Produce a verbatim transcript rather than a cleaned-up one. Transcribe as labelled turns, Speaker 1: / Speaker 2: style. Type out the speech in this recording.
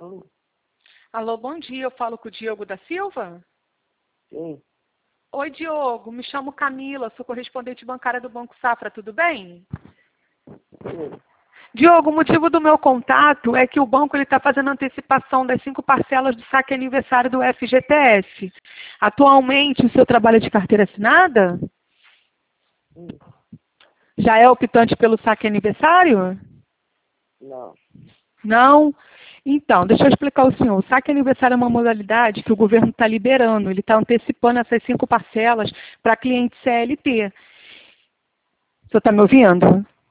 Speaker 1: Alô?
Speaker 2: Alô, bom dia. Eu falo com o Diogo da Silva?
Speaker 1: Sim.
Speaker 2: Oi, Diogo. Me chamo Camila, sou correspondente bancária do Banco Safra, tudo bem?
Speaker 1: Sim.
Speaker 2: Diogo, o motivo do meu contato é que o banco está fazendo antecipação das cinco parcelas do saque aniversário do F G T S. Atualmente, o seu trabalho é de carteira assinada?
Speaker 1: Sim.
Speaker 2: Já é optante pelo saque aniversário?
Speaker 1: Não.
Speaker 2: Não? Então, deixa eu explicar ao senhor. O saque aniversário é uma modalidade que o governo está liberando. Ele está antecipando essas cinco parcelas para cliente C L T. O senhor está me ouvindo?